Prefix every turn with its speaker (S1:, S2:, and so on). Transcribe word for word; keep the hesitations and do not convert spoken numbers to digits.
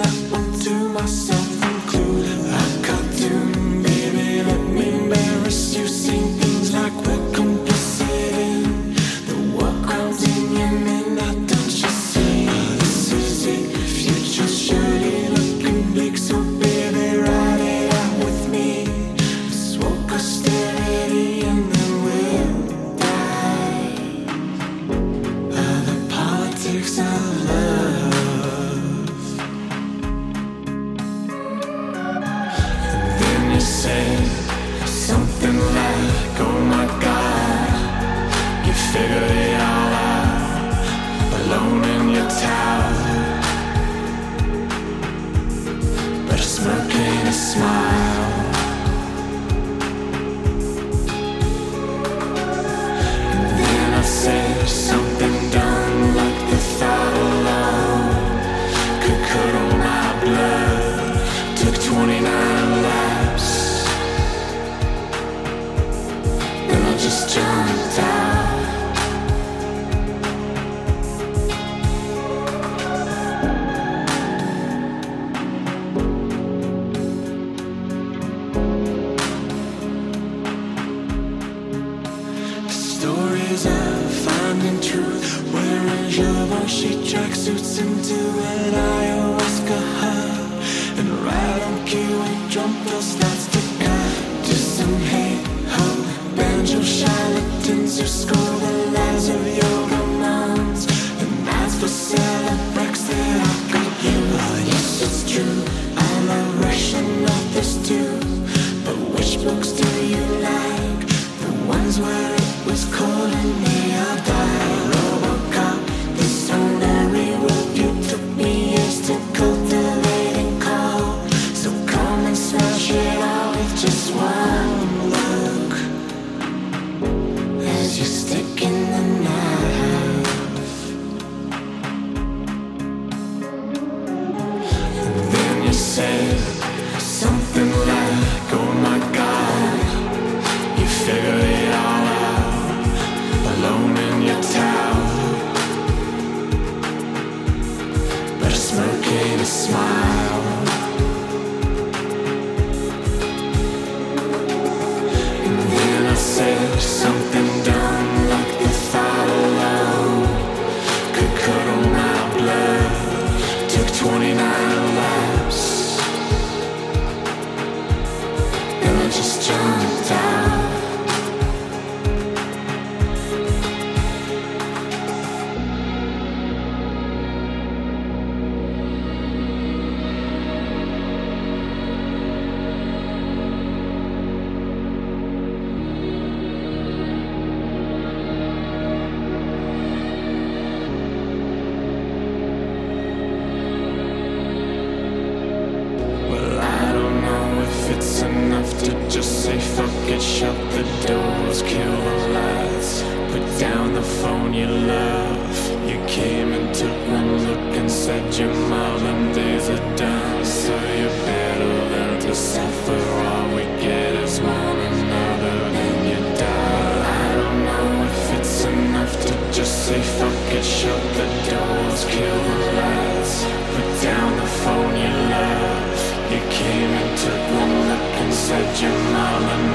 S1: happened to myself included. I cartoon, baby, let me embarrass you. Seen things like we're complicit in the war crimes in Yemen. Now don't you see? This is it. Future surely looking bleak. So baby, ride it out with me. Smoke austerity and then we'll die. Uh, the politics of love. And then you say something like, oh my God, you figured it all out, alone in your tower. But a smirk ain't a smile. And then I say something dumb like the thought alone could curdle my blood. Took twenty-nine laps, then I just jumped out. Stories of finding truth, wearing Givenchy tracksuits into an ayahuasca hut, and right on cue a drum fill starts to cut to some hey-ho banjo charlatans who score the lives of yoga moms. And as for Celebrex that I got you, oh yes it's true, I love Russian authors too. But which books do you like? The ones where it was calling me out by Robocop. This ordinary worldview took me years to cultivate and call. So come and smash it all with just one look as you stick in the knife. And then you say something like, oh my God, you figured it all out, alone in your tower. But a smirk ain't a smile. And then I say something dumb like the thought alone could curdle my blood. Took twenty-nine laps, then I just jumped out. Well, I don't know if it's enough to just say fuck it, shut the doors, kill the lights, put down the phone you love. You came and took one look and said your Marlon days are done. So you better learn to suffer, all we get is one another, then you die. I don't know if it's enough to just say fuck it, shut the doors, kill the lights, put down the phone you love. You came and took one look and said you're Marlon